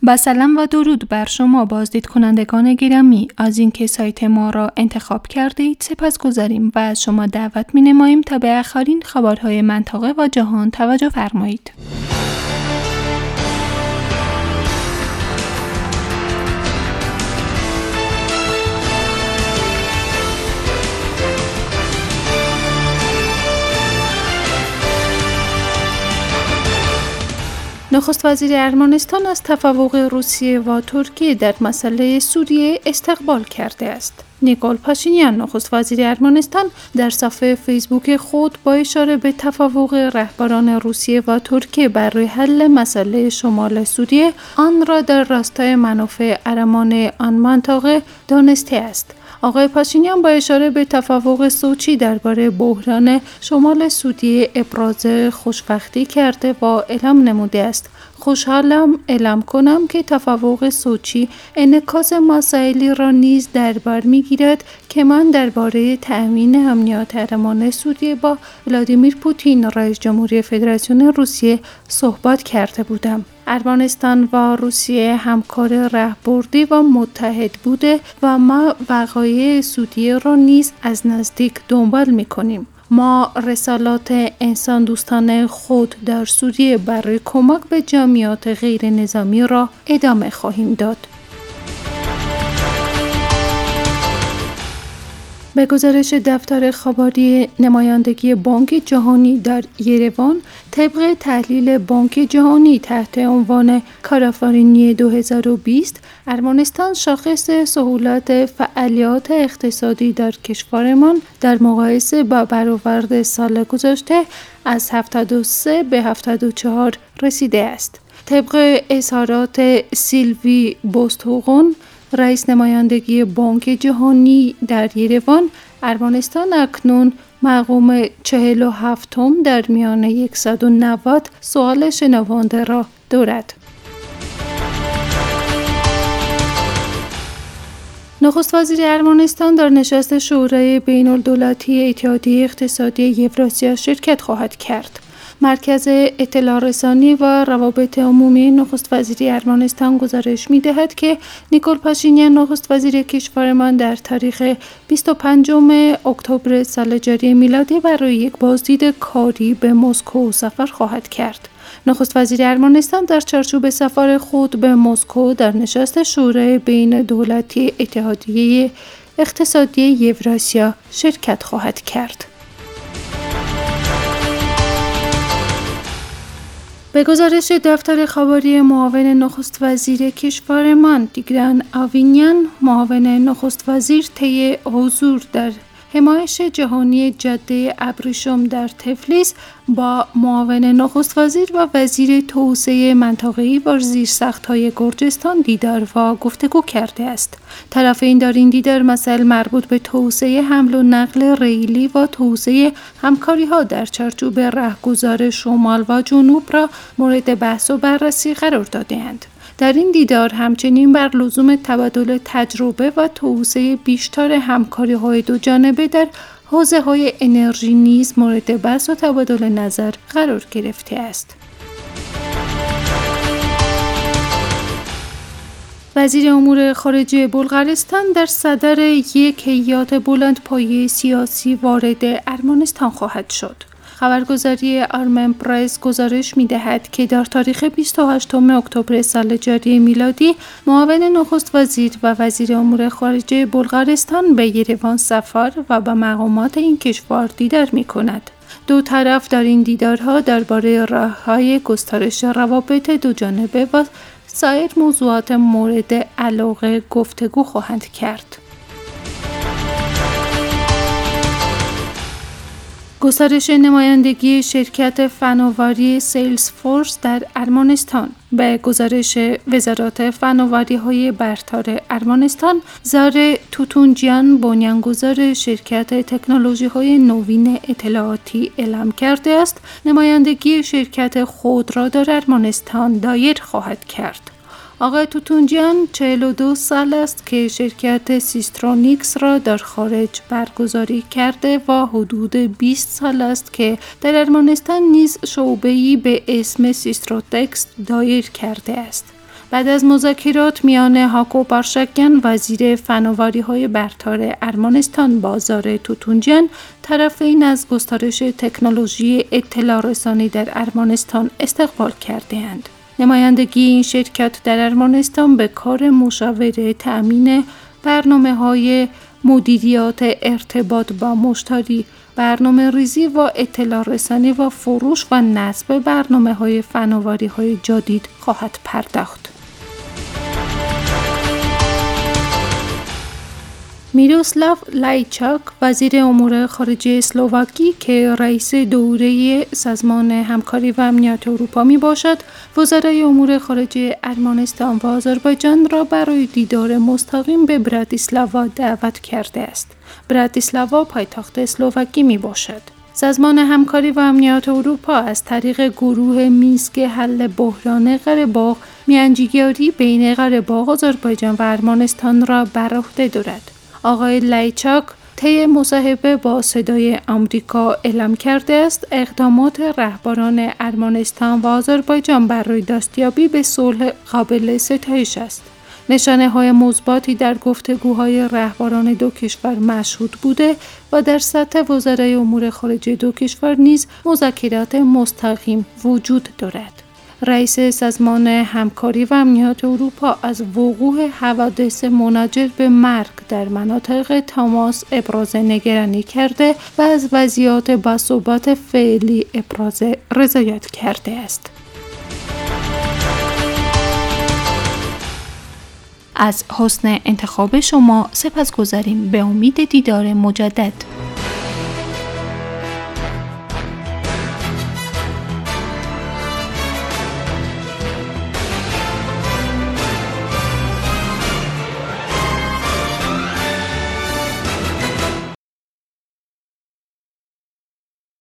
با سلام و درود بر شما بازدید کنندگان گرامی. از اینکه سایت ما را انتخاب کردید سپاسگزاریم و از شما دعوت می‌نماییم تا به آخرین خبرهای منطقه و جهان توجه فرمایید. نخست وزیر ارمنستان از تفوق روسیه و ترکیه در مسئله سوریه استقبال کرده است. نیکول پاشینیان نخست وزیر ارمنستان در صفحه فیسبوک خود با اشاره به تفوق رهبران روسیه و ترکیه بر حل مسئله شمال سوریه آن را در راستای منافع ارمان آن منطقه دانسته است. آقای پاشینیان با اشاره به تفوق سوچی درباره بحران شمال سوریه ابراز خوشبختی کرده و اعلام نموده است: خوشحالم اعلام کنم که تفوق سوچی انعکاس مسائلی را نیز در بر می‌گیرد که من درباره تأمین امنیت ارمان سوریه با ولادیمیر پوتین رئیس جمهوری فدراسیون روسیه صحبت کرده بودم. ارمنستان و روسیه همکار راهبردی و متحد بوده و ما وقایع سوریه را نیز از نزدیک دنبال می‌کنیم. ما رسالات انسان دوستانه خود در سوریه برای کمک به جمعیت غیر نظامی را ادامه خواهیم داد. به گزارش دفتر خبری نمایندگی بانک جهانی در یروان، طبق تحلیل بانک جهانی تحت عنوان کارآفرینی 2020، ارمنستان شاخص سهولت فعالیت اقتصادی در کشورمان در مقایسه با برآورد سال گذشته از 73 به 74 رسیده است. طبق اظهارات سیلوی بوستوغون، رئیس نمایندگی بانک جهانی در یروان، ارمنستان اکنون مقام 47م در میان 190 سوال شنونده را دارد. نخست وزیر ارمنستان در نشست شورای بین‌الدولتی اتحادیه اقتصادی یوراسیا شرکت خواهد کرد. مرکز اطلاع رسانی و روابط عمومی نخست وزیری ارمنستان گزارش می‌دهد که نیکول پاشینیان نخست وزیر کشورمان در تاریخ 25 اکتبر سال جاری میلادی برای یک بازدید کاری به مسکو سفر خواهد کرد. نخست وزیر ارمنستان در چارچوب سفر خود به مسکو در نشست شورای بین‌الدولتی اتحادیه اقتصادی یوراسیا شرکت خواهد کرد. به گزارش دفتر خبری معاون نخست وزیر کشورمان، دیگران آوینیان، معاون نخست وزیر طی حضور در همایش جهانی جاده ابریشم در تفلیس با معاون نخست وزیر و وزیر توسعه منطقه‌ای و زیرساخت‌های گرجستان دیدار و گفتگو کرده است. طرفین در این دیدار مسائل مربوط به توسعه حمل و نقل ریلی و توسعه همکاری‌ها در چارچوب راهگذار شمال و جنوب را مورد بحث و بررسی قرار داده‌اند. در این دیدار همچنین بر لزوم تبادل تجربه و توسعه بیشتر همکاری‌های دوجانبه در حوزه‌های انرژی نیز مورد بحث و تبادل نظر قرار گرفته است. وزیر امور خارجه بلغارستان در صدر یک هیئت بلندپایه سیاسی وارد ارمنستان خواهد شد. خبرگزاری آرمن پرایس گزارش می‌دهد که در تاریخ 28 اکتبر سال جاری میلادی معاون نخست وزیر و وزیر امور خارجه بلغارستان به یروان سفر و با مقامات این کشور دیدار می‌کند. دو طرف در این دیدارها درباره راه‌های گسترش روابط دوجانبه و سایر موضوعات مورد علاقه گفتگو خواهند کرد. گسترش نمایندگی شرکت فناوری سیلزفورس در ارمنستان. به گزارش وزارت فناوری‌های برتر ارمنستان، زار توتونجیان، بنیانگذار شرکت تکنولوژی‌های نوین اطلاعاتی، اعلام کرده است نمایندگی شرکت خود را در ارمنستان دایر خواهد کرد. آقای توتونجیان 42 سال است که شرکت سیسترونیکس را در خارج برگزاری کرده و حدود 20 سال است که در ارمنستان نیز شعبه‌ای به اسم سیستروتکس دایر کرده است. بعد از مذاکرات میان هاکو پارشاکیان وزیر فناوری‌های برتر ارمنستان با زار توتونجیان، طرفین از گسترش تکنولوژی اطلاع رسانی در ارمنستان استقبال کرده‌اند. نمایندگی این شرکت در ارمنستان به کار مشاوره، تأمین برنامه‌های مدیریت ارتباط با مشتری، برنامه‌ریزی و اطلاع رسانی و فروش و نصب برنامه‌های فناوری‌های جدید خواهد پرداخت. میروسلاو لایچاک وزیر امور خارجه اسلواکی که رئیس دوره سازمان همکاری و امنیت اروپا می باشد، وزرای امور خارجه ارمنستان و آذربایجان را برای دیدار مستقیم به براتیسلاوا دعوت کرده است. براتیسلاوا پایتخت اسلواکی می باشد. سازمان همکاری و امنیت اروپا از طریق گروه میزگ حل بحران قره‌باغ میانجیگری بین قره‌باغ، آذربایجان و ارمنستان را بر عهده دارد. آقای لایچاک طی مصاحبه با صدای آمریکا اعلام کرده است اقدامات رهبران ارمنستان و آذربایجان برای دستیابی به صلح قابل ستایش است. نشانه‌های مثبتی در گفتگوهای رهبران دو کشور مشهود بوده و در سطح وزرای امور خارجه دو کشور نیز مذاکرات مستقیم وجود دارد. رئیس سازمان همکاری و امنیت اروپا از وقوع حوادث منجر به مرگ در مناطق تماس ابراز نگرانی کرده و از وضعیت باثبات فعلی ابراز رضایت کرده است. از حسن انتخاب شما سپاسگزاریم. به امید دیدار مجدد.